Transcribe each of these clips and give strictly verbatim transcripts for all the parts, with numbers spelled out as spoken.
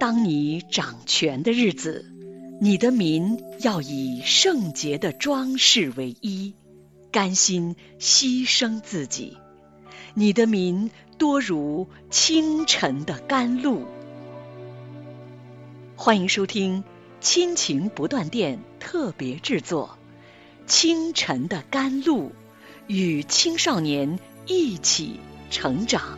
当你掌权的日子，你的民要以圣洁的装饰为衣，甘心牺牲自己。你的民多如清晨的甘露。欢迎收听亲情不断电特别制作《清晨的甘露》，与青少年一起成长。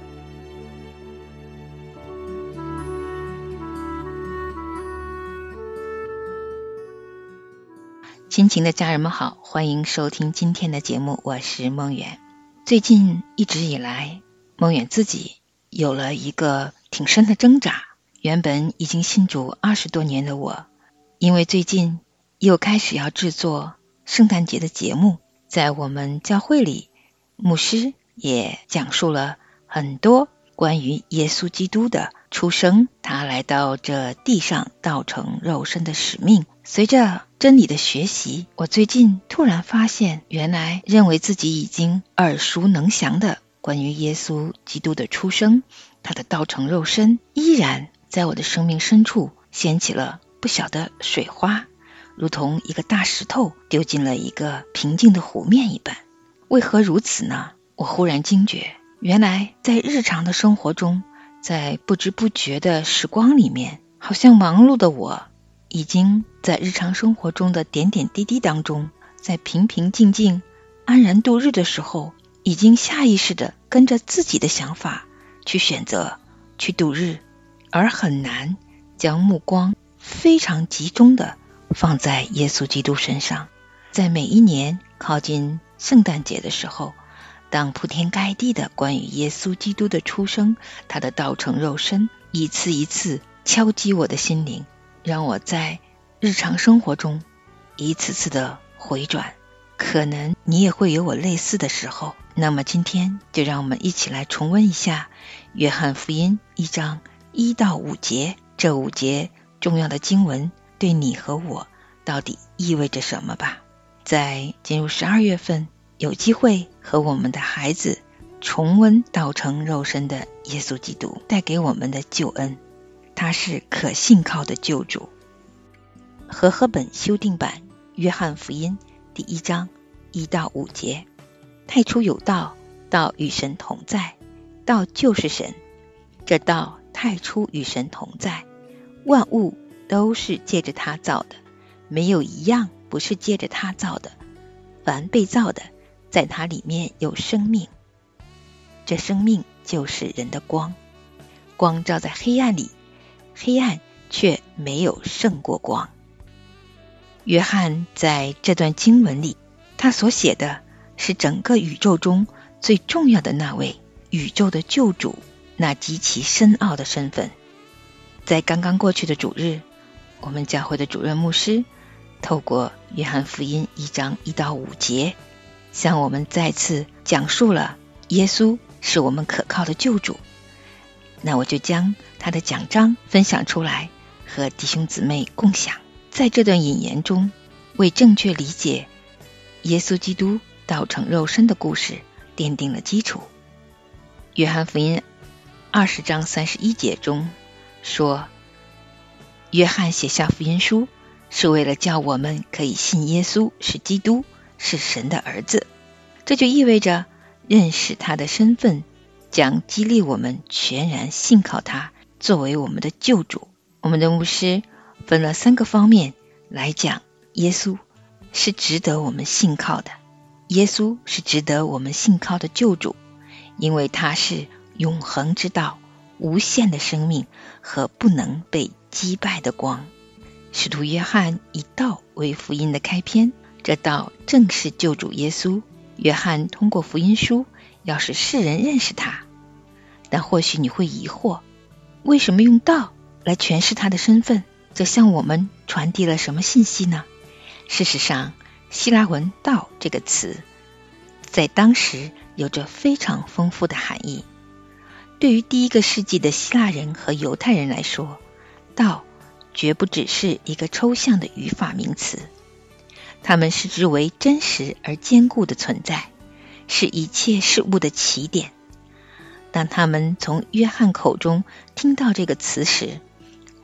亲情的家人们好，欢迎收听今天的节目，我是梦远。最近一直以来，梦远自己有了一个挺深的挣扎。原本已经信主二十多年的我，因为最近又开始要制作圣诞节的节目，在我们教会里，牧师也讲述了很多关于耶稣基督的出生，他来到这地上道成肉身的使命。随着真理的学习，我最近突然发现，原来认为自己已经耳熟能详的关于耶稣基督的出生，他的道成肉身，依然在我的生命深处掀起了不小的水花，如同一个大石头丢进了一个平静的湖面一般。为何如此呢？我忽然惊觉，原来在日常的生活中，在不知不觉的时光里面，好像忙碌的我已经在日常生活中的点点滴滴当中，在平平静静安然度日的时候，已经下意识地跟着自己的想法去选择去度日，而很难将目光非常集中地放在耶稣基督身上。在每一年靠近圣诞节的时候，当铺天盖地的关于耶稣基督的出生，他的道成肉身，一次一次敲击我的心灵，让我在日常生活中一次次的回转。可能你也会有我类似的时候。那么今天就让我们一起来重温一下约翰福音一章一到五节，这五节重要的经文对你和我到底意味着什么吧。在进入十二月份，有机会和我们的孩子重温道成肉身的耶稣基督带给我们的救恩，他是可信靠的救主。和合本修订版约翰福音第一章一到五节，太初有道，道与神同在，道就是神，这道太初与神同在，万物都是借着他造的，没有一样不是借着他造的，凡被造的，在他里面有生命，这生命就是人的光，光照在黑暗里，黑暗却没有胜过光。约翰在这段经文里，他所写的是整个宇宙中最重要的那位宇宙的救主，那极其深奥的身份。在刚刚过去的主日，我们教会的主任牧师透过约翰福音一章一到五节，向我们再次讲述了耶稣是我们可靠的救主。那我就将他的讲章分享出来，和弟兄姊妹共享。在这段引言中，为正确理解耶稣基督道成肉身的故事奠定了基础。约翰福音二十章三十一节中说，约翰写下福音书是为了叫我们可以信耶稣是基督，是神的儿子。这就意味着认识他的身份将激励我们全然信靠他作为我们的救主。我们的牧师分了三个方面来讲耶稣是值得我们信靠的。耶稣是值得我们信靠的救主，因为他是永恒之道，无限的生命和不能被击败的光。使徒约翰以道为福音的开篇，这道正是救主耶稣。约翰通过福音书要使世人认识他。但或许你会疑惑，为什么用道来诠释他的身份？这向我们传递了什么信息呢？事实上，希腊文道这个词在当时有着非常丰富的含义。对于第一个世纪的希腊人和犹太人来说，道绝不只是一个抽象的语法名词，他们视之为真实而坚固的存在，是一切事物的起点。当他们从约翰口中听到这个词时，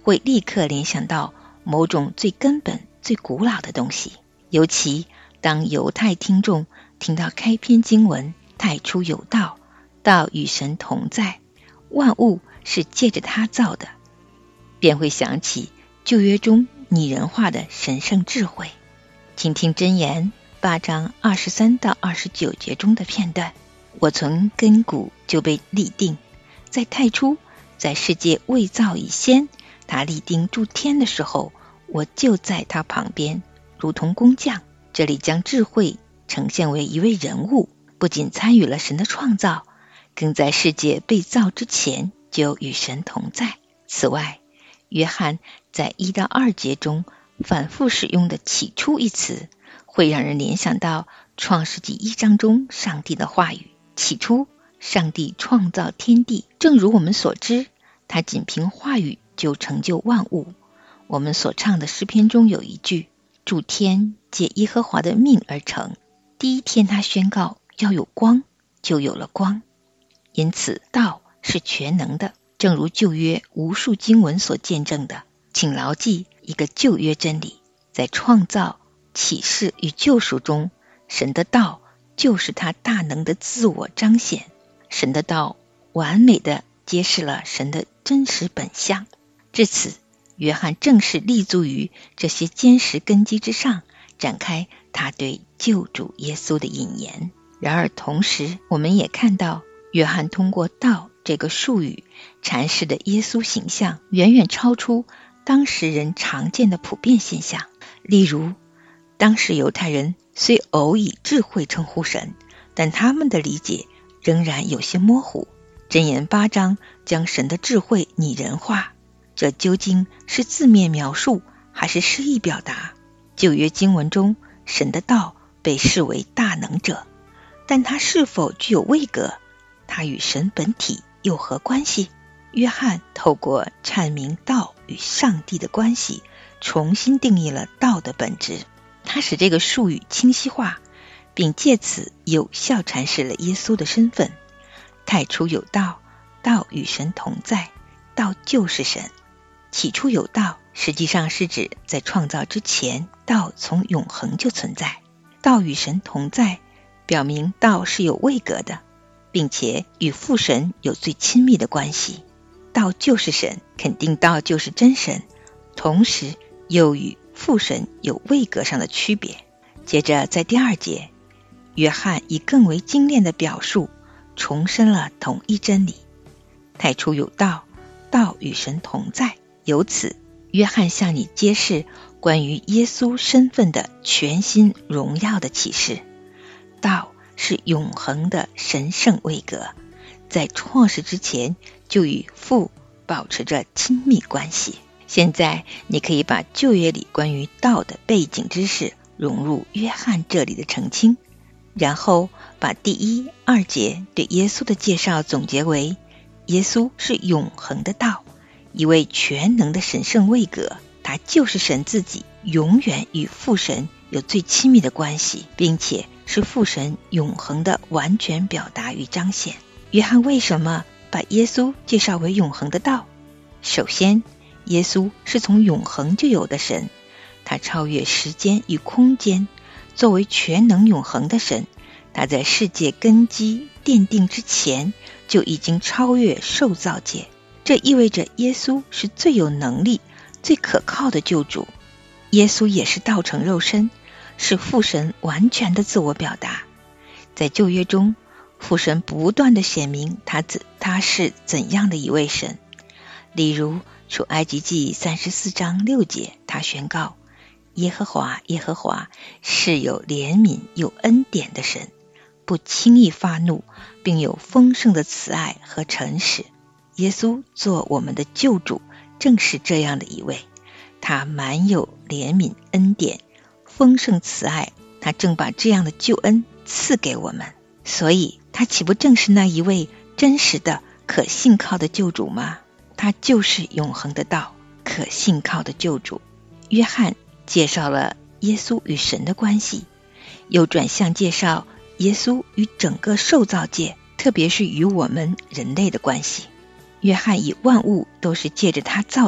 会立刻联想到某种最根本、最古老的东西。尤其当犹太听众听到开篇经文太初有道，道与神同在，万物是借着他造的，便会想起旧约中拟人化的神圣智慧。请听箴言八章二十三到二十九节中的片段：我从亘古就被立定，在太初，在世界未造以先，他立定诸天的时候，我就在他旁边，如同工匠。这里将智慧呈现为一位人物，不仅参与了神的创造，更在世界被造之前就与神同在。此外，约翰在一到二节中反复使用的起初一词，会让人联想到创世纪一章中上帝的话语。起初，上帝创造天地，正如我们所知，他仅凭话语就成就万物。我们所唱的诗篇中有一句：诸天借耶和华的命而成，第一天他宣告要有光，就有了光。因此道是全能的，正如旧约无数经文所见证的。请牢记一个旧约真理，在创造、启示与救赎中，神的道就是他大能的自我彰显。神的道完美地揭示了神的真实本相。至此，约翰正式立足于这些坚实根基之上，展开他对救主耶稣的引言。然而同时，我们也看到约翰通过道这个术语阐释的耶稣形象，远远超出当时人常见的普遍现象。例如，当时犹太人虽偶以智慧称呼神，但他们的理解仍然有些模糊。箴言八章将神的智慧拟人化，这究竟是字面描述还是诗意表达？旧约经文中，神的道被视为大能者，但他是否具有位格？他与神本体有何关系？约翰透过阐明道与上帝的关系，重新定义了道的本质。他使这个术语清晰化，并借此有效阐释了耶稣的身份。太初有道，道与神同在，道就是神。起初有道，实际上是指在创造之前，道从永恒就存在。道与神同在，表明道是有位格的，并且与父神有最亲密的关系。道就是神，肯定道就是真神，同时又与父神有位格上的区别。接着在第二节，约翰以更为精炼的表述重申了同一真理：太初有道，道与神同在。由此，约翰向你揭示关于耶稣身份的全新荣耀的启示。道是永恒的神圣位格，在创世之前就与父保持着亲密关系。现在你可以把旧约里关于道的背景知识融入约翰这里的澄清，然后把第一、二节对耶稣的介绍总结为：耶稣是永恒的道，一位全能的神圣位格，他就是神自己，永远与父神有最亲密的关系，并且是父神永恒的完全表达与彰显。约翰为什么把耶稣介绍为永恒的道？首先，耶稣是从永恒就有的神，他超越时间与空间，作为全能永恒的神，他在世界根基奠定之前就已经超越受造界。这意味着耶稣是最有能力、最可靠的救主。耶稣也是道成肉身，是父神完全的自我表达。在旧约中，父神不断地显明他自他是怎样的一位神。例如出埃及记三十四章六节，他宣告：耶和华耶和华是有怜悯有恩典的神，不轻易发怒，并有丰盛的慈爱和诚实。耶稣做我们的救主，正是这样的一位。他满有怜悯恩典，丰盛慈爱，他正把这样的救恩赐给我们。所以他岂不正是那一位真实的可信靠的救主吗？他就是永恒的道，可信靠的救主。约翰介绍了耶稣与神的关系，又转向介绍耶稣与整个受造界，特别是与我们人类的关系。约翰以万物都是借着他造的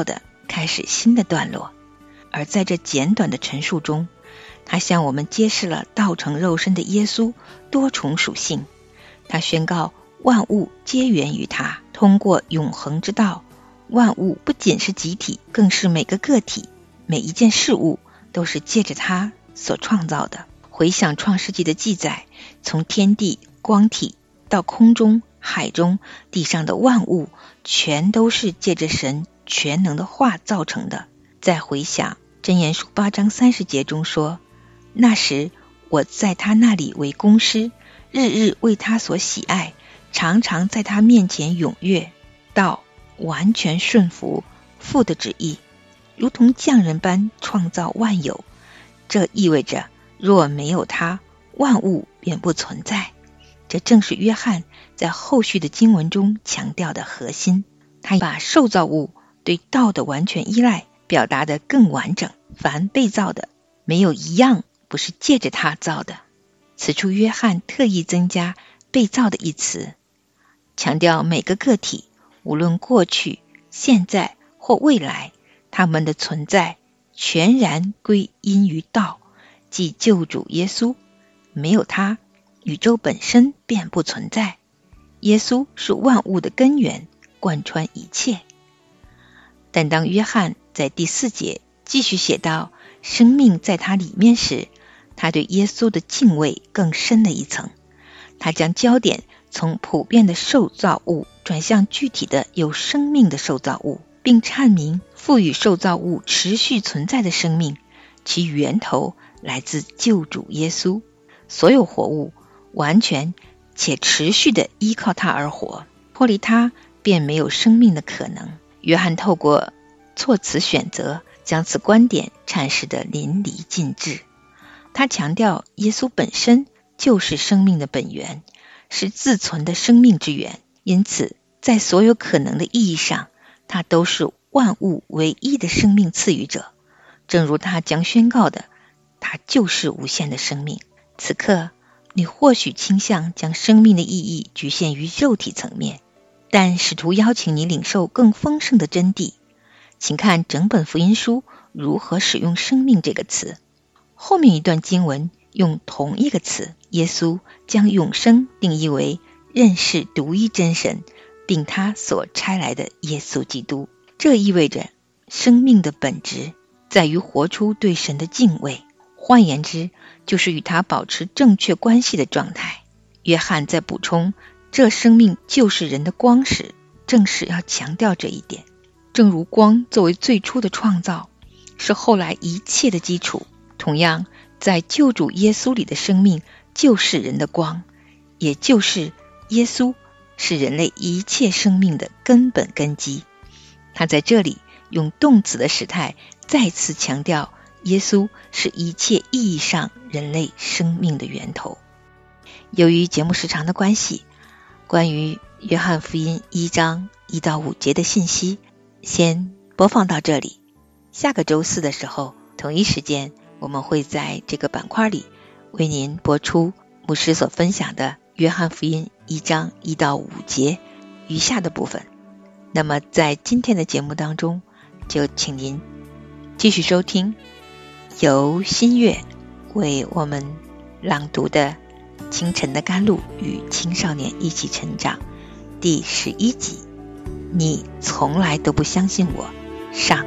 开始新的段落。而在这简短的陈述中，他向我们揭示了道成肉身的耶稣多重属性。他宣告万物皆源于他，通过永恒之道，万物不仅是集体，更是每个个体，每一件事物都是借着他所创造的。回想创世纪的记载，从天地光体到空中海中地上的万物，全都是借着神全能的话造成的。再回想箴言书八章三十节中说，那时我在他那里为工师，日日为他所喜爱，常常在他面前踊跃，到完全顺服父的旨意，如同匠人般创造万有。这意味着若没有他，万物便不存在。这正是约翰在后续的经文中强调的核心。他把受造物对道的完全依赖表达得更完整。凡被造的，没有一样不是借着他造的。此处约翰特意增加被造的一词，强调每个个体，无论过去、现在或未来，他们的存在全然归因于道，即救主耶稣。没有他，宇宙本身便不存在。耶稣是万物的根源，贯穿一切。但当约翰在第四节继续写到生命在他里面时，他对耶稣的敬畏更深了一层。他将焦点从普遍的受造物转向具体的有生命的受造物，并阐明赋予受造物持续存在的生命，其源头来自救主耶稣。所有活物完全且持续地依靠他而活，脱离他便没有生命的可能。约翰透过措辞选择，将此观点阐释得淋漓尽致。他强调耶稣本身就是生命的本源，是自存的生命之源，因此在所有可能的意义上，他都是万物唯一的生命赐予者。正如他将宣告的，他就是无限的生命。此刻你或许倾向将生命的意义局限于肉体层面，但试图邀请你领受更丰盛的真谛。请看整本福音书如何使用生命这个词。后面一段经文用同一个词，耶稣将永生定义为认识独一真神，并他所差来的耶稣基督。这意味着生命的本质在于活出对神的敬畏，换言之，就是与他保持正确关系的状态。约翰在补充这生命就是人的光时，正是要强调这一点。正如光作为最初的创造，是后来一切的基础，同样在救主耶稣里的生命就是人的光，也就是耶稣是人类一切生命的根本根基。他在这里用动词的时态再次强调耶稣是一切意义上人类生命的源头。由于节目时长的关系，关于约翰福音一章一到五节的信息先播放到这里。下个周四的时候，同一时间我们会在这个板块里为您播出牧师所分享的约翰福音一章一到五节余下的部分。那么在今天的节目当中，就请您继续收听由新月为我们朗读的《清晨的甘露与青少年一起成长》第十一集，你从来都不相信我上。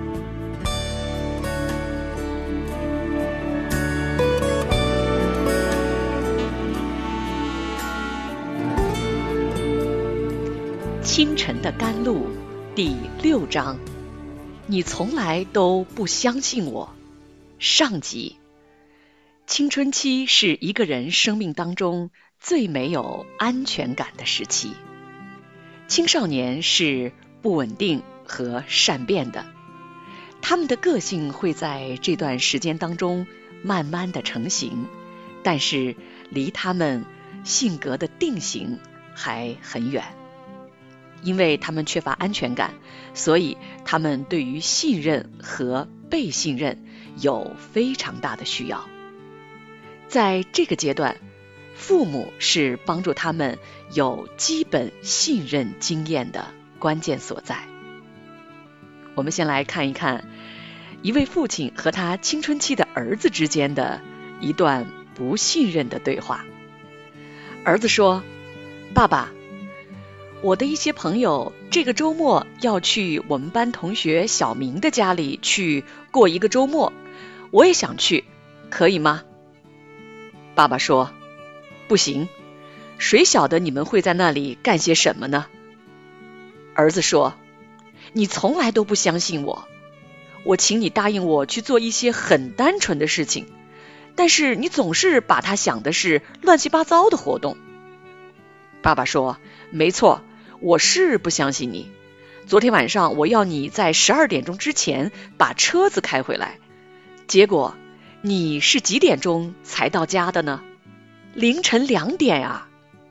清晨的甘露第六章，你从来都不相信我上集。青春期是一个人生命当中最没有安全感的时期。青少年是不稳定和善变的，他们的个性会在这段时间当中慢慢的成型，但是离他们性格的定型还很远。因为他们缺乏安全感，所以他们对于信任和被信任有非常大的需要。在这个阶段，父母是帮助他们有基本信任经验的关键所在。 我们先来看一看一位父亲和他青春期的儿子之间的一段不信任的对话。儿子说：爸爸，我的一些朋友这个周末要去我们班同学小明的家里去过一个周末，我也想去，可以吗？爸爸说：不行，谁晓得你们会在那里干些什么呢？儿子说：你从来都不相信我，我请你答应我去做一些很单纯的事情，但是你总是把它想的是乱七八糟的活动。爸爸说：没错，我是不相信你。昨天晚上我要你在十二点钟之前把车子开回来，结果你是几点钟才到家的呢？凌晨两点啊。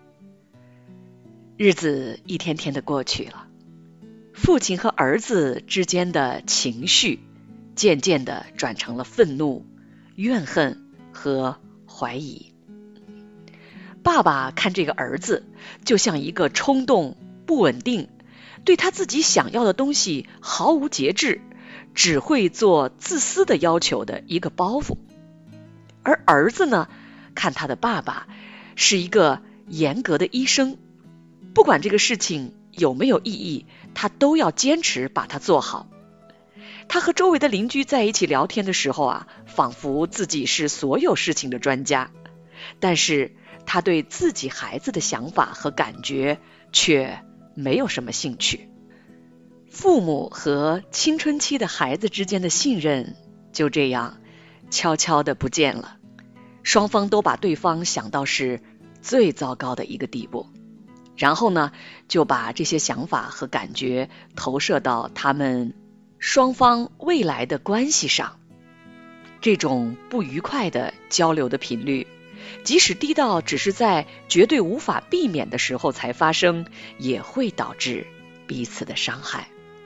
日子一天天的过去了，父亲和儿子之间的情绪渐渐地转成了愤怒、怨恨和怀疑。爸爸看这个儿子就像一个冲动、不稳定，对他自己想要的东西毫无节制，只会做自私的要求的一个包袱。而儿子呢，看他的爸爸是一个严格的医生，不管这个事情有没有意义，他都要坚持把它做好。他和周围的邻居在一起聊天的时候啊，仿佛自己是所有事情的专家，但是他对自己孩子的想法和感觉却没有什么兴趣。父母和青春期的孩子之间的信任就这样悄悄地不见了，双方都把对方想到是最糟糕的一个地步，然后呢，就把这些想法和感觉投射到他们双方未来的关系上。这种不愉快的交流的频率，即使低到只是在绝对无法避免的时候才发生，也会导致彼此的伤害。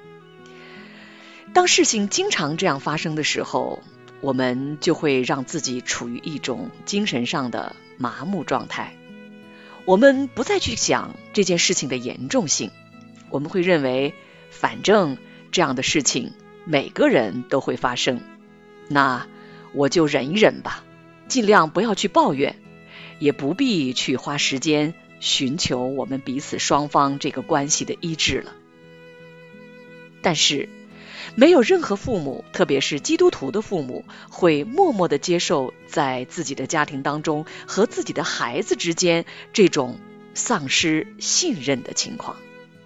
当事情经常这样发生的时候，我们就会让自己处于一种精神上的麻木状态。我们不再去想这件事情的严重性，我们会认为反正这样的事情每个人都会发生，那我就忍一忍吧，尽量不要去抱怨，也不必去花时间寻求我们彼此双方这个关系的医治了。但是没有任何父母，特别是基督徒的父母，会默默地接受在自己的家庭当中和自己的孩子之间这种丧失信任的情况。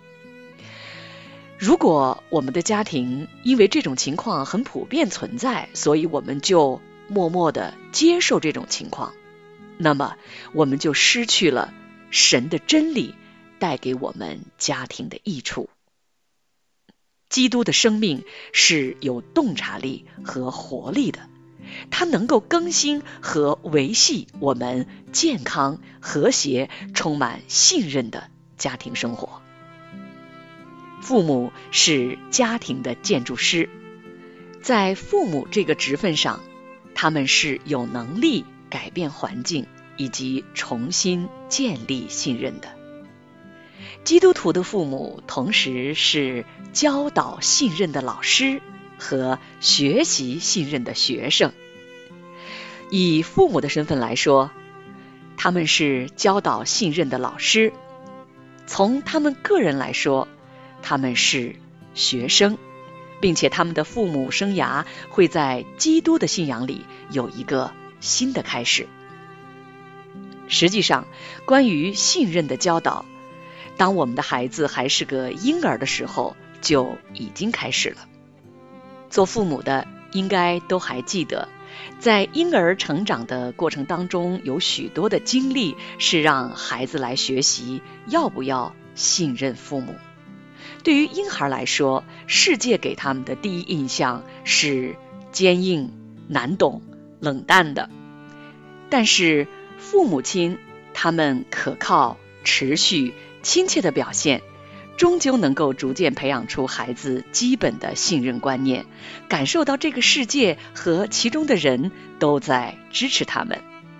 如果我们的家庭因为这种情况很普遍存在，所以我们就默默地接受这种情况，那么我们就失去了神的真理带给我们家庭的益处。基督的生命是有洞察力和活力的，它能够更新和维系我们健康、和谐、充满信任的家庭生活。父母是家庭的建筑师，在父母这个职分上，他们是有能力改变环境以及重新建立信任的。基督徒的父母同时是教导信任的老师和学习信任的学生。以父母的身份来说，他们是教导信任的老师；从他们个人来说，他们是学生，并且他们的父母生涯会在基督的信仰里有一个新的开始。实际上，关于信任的教导，当我们的孩子还是个婴儿的时候就已经开始了。做父母的应该都还记得，在婴儿成长的过程当中，有许多的经历是让孩子来学习要不要信任父母。对于婴孩来说，世界给他们的第一印象是坚硬、难懂、冷淡的，但是父母亲他们可靠、持续、亲切的表现，终究能够逐渐培养出孩子基本的信任观念，感受到这个世界和其中的人都在支持他们。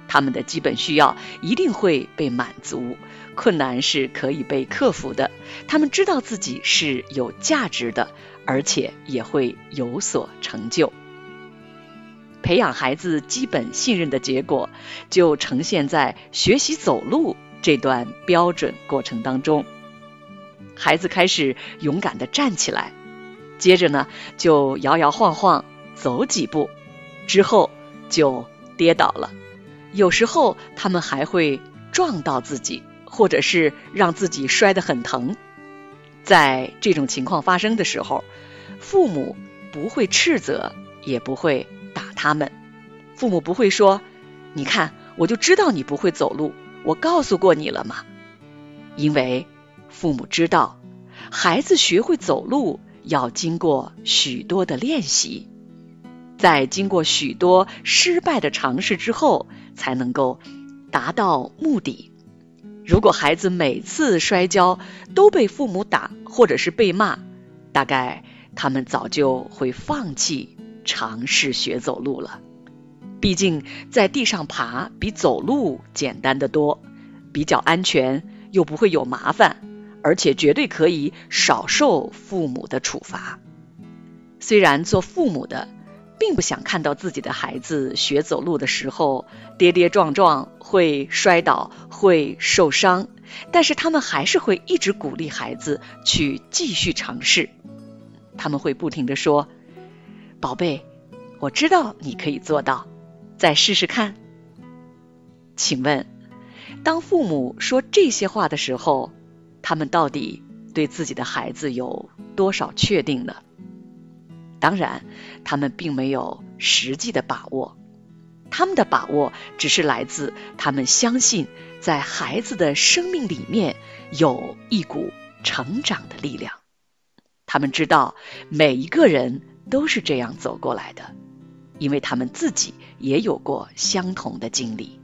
他们的基本需要一定会被满足，困难是可以被克服的，他们知道自己是有价值的，而且也会有所成就。培养孩子基本信任的结果，就呈现在学习走路这段标准过程当中。孩子开始勇敢地站起来，接着呢，就摇摇晃晃走几步，之后就跌倒了。有时候他们还会撞到自己，或者是让自己摔得很疼。在这种情况发生的时候，父母不会斥责，也不会打他们。父母不会说，你看，我就知道你不会走路，我告诉过你了嘛。因为父母知道，孩子学会走路要经过许多的练习，在经过许多失败的尝试之后，才能够达到目的。如果孩子每次摔跤都被父母打，或者是被骂，大概他们早就会放弃尝试学走路了。毕竟在地上爬比走路简单得多，比较安全，又不会有麻烦，而且绝对可以少受父母的处罚。虽然做父母的并不想看到自己的孩子学走路的时候跌跌撞撞，会摔倒，会受伤，但是他们还是会一直鼓励孩子去继续尝试。他们会不停地说，宝贝，我知道你可以做到，再试试看。请问，当父母说这些话的时候，他们到底对自己的孩子有多少确定呢？当然，他们并没有实际的把握，他们的把握只是来自他们相信在孩子的生命里面有一股成长的力量。他们知道每一个人都是这样走过来的，因为他们自己也有过相同的经历。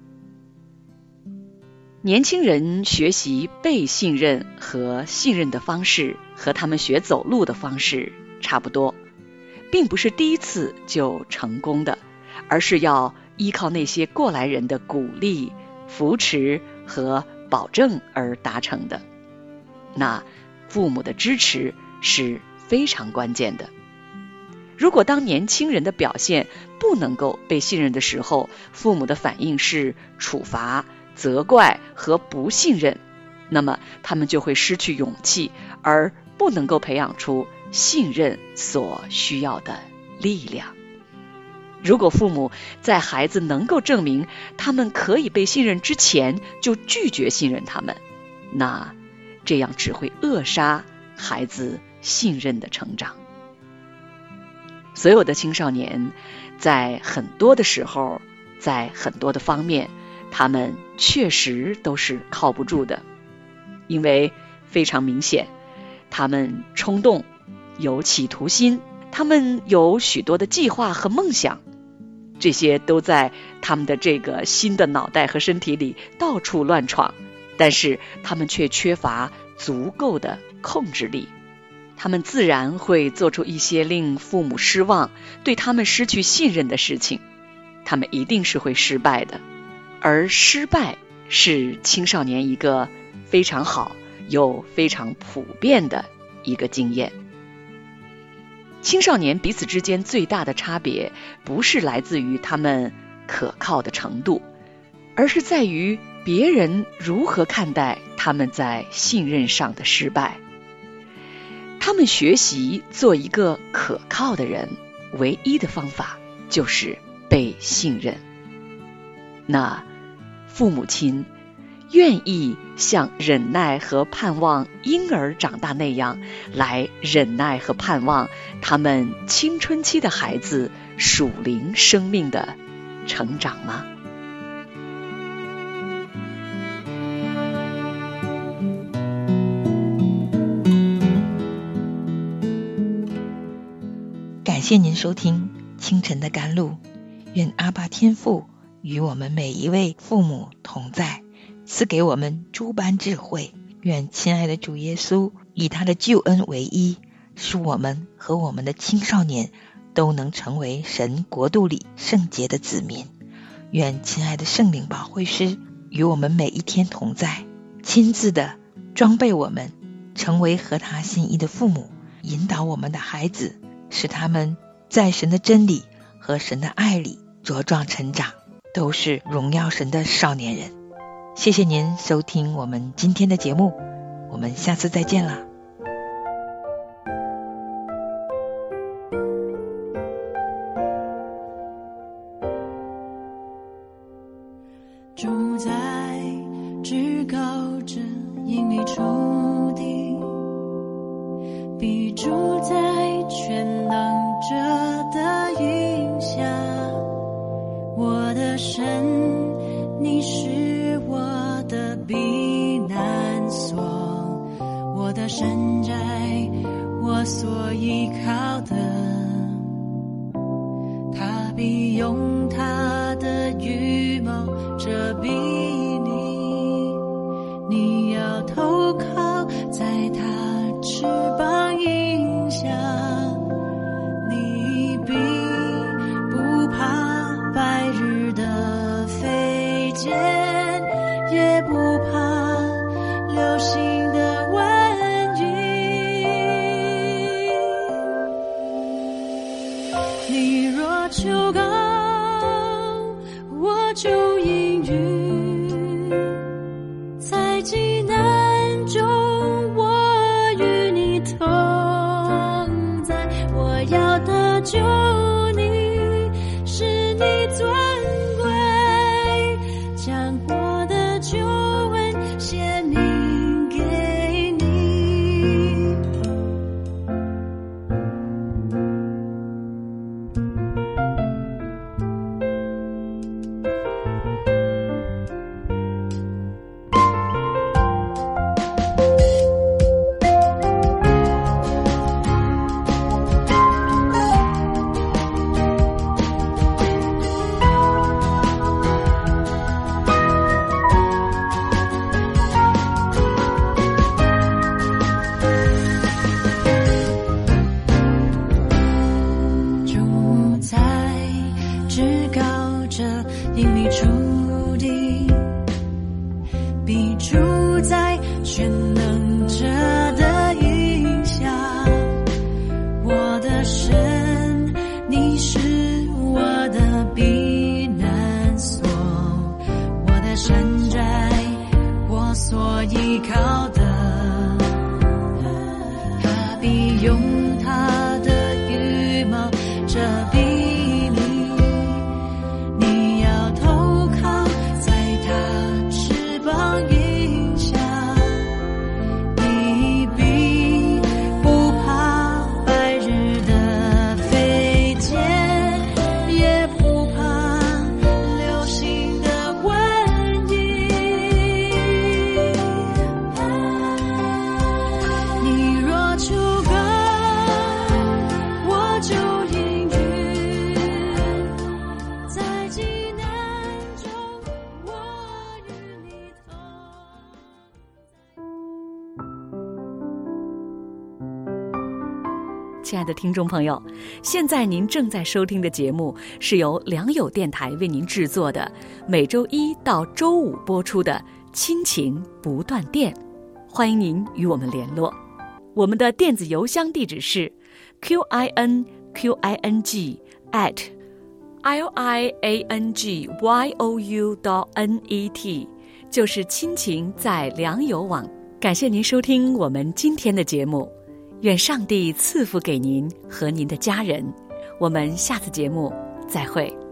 年轻人学习被信任和信任的方式和他们学走路的方式差不多，并不是第一次就成功的，而是要依靠那些过来人的鼓励、扶持和保证而达成的。那父母的支持是非常关键的。如果当年轻人的表现不能够被信任的时候，父母的反应是处罚、责怪和不信任，那么他们就会失去勇气，而不能够培养出信任所需要的力量。如果父母在孩子能够证明他们可以被信任之前就拒绝信任他们，那这样只会扼杀孩子信任的成长。所有的青少年在很多的时候，在很多的方面，他们确实都是靠不住的，因为非常明显，他们冲动，有企图心，他们有许多的计划和梦想，这些都在他们的这个新的脑袋和身体里到处乱闯，但是他们却缺乏足够的控制力。他们自然会做出一些令父母失望，对他们失去信任的事情，他们一定是会失败的。而失败是青少年一个非常好又非常普遍的一个经验。青少年彼此之间最大的差别，不是来自于他们可靠的程度，而是在于别人如何看待他们在信任上的失败。他们学习做一个可靠的人，唯一的方法就是被信任。那父母亲愿意像忍耐和盼望婴儿长大那样来忍耐和盼望他们青春期的孩子属灵生命的成长吗？ 感谢您收听清晨的甘露，愿阿爸天父与我们每一位父母同在，赐给我们诸般智慧。愿亲爱的主耶稣以他的救恩为依，使我们和我们的青少年都能成为神国度里圣洁的子民。 愿亲爱的圣灵保惠师与我们每一天同在，亲自的装备我们，成为合他心意的父母，引导我们的孩子，使他们在神的真理和神的爱里茁壮成长，都是荣耀神的少年人。谢谢您收听我们今天的节目，我们下次再见啦。 住在至高者隐秘处地，必住在全能者的荫下。我的神，你是我的避难所，我的山寨，我所依靠的。他必用他的羽毛遮蔽你，你要投靠在他翅膀荫下。你必不怕白日的飞箭，也不怕流星的瘟疫。你若求告，我就应允，在急难中我与你同在。我要得救你，使你尊贵，将我的救恩显明给你。住在至高者隐秘处地，必住在全能者的荫下。我的神，你是我的避难所，我的山寨，我所依靠的。他必用他的羽毛遮蔽你，你要投靠在他翅膀荫下。你必不怕白日的飞箭，也不怕流星的瘟疫。你若求告，我就应允，在急难中我与你同在。 亲爱的听众朋友，现在您正在收听的节目是由良友电台为您制作的，每周一到周五播出的亲情不断电。欢迎您与我们联络，我们的电子邮箱地址是 q i n q i n g at l i a n g y o u dot n e t， 就是亲情在良友网。感谢您收听我们今天的节目，愿上帝赐福给您和您的家人。我们下次节目再会。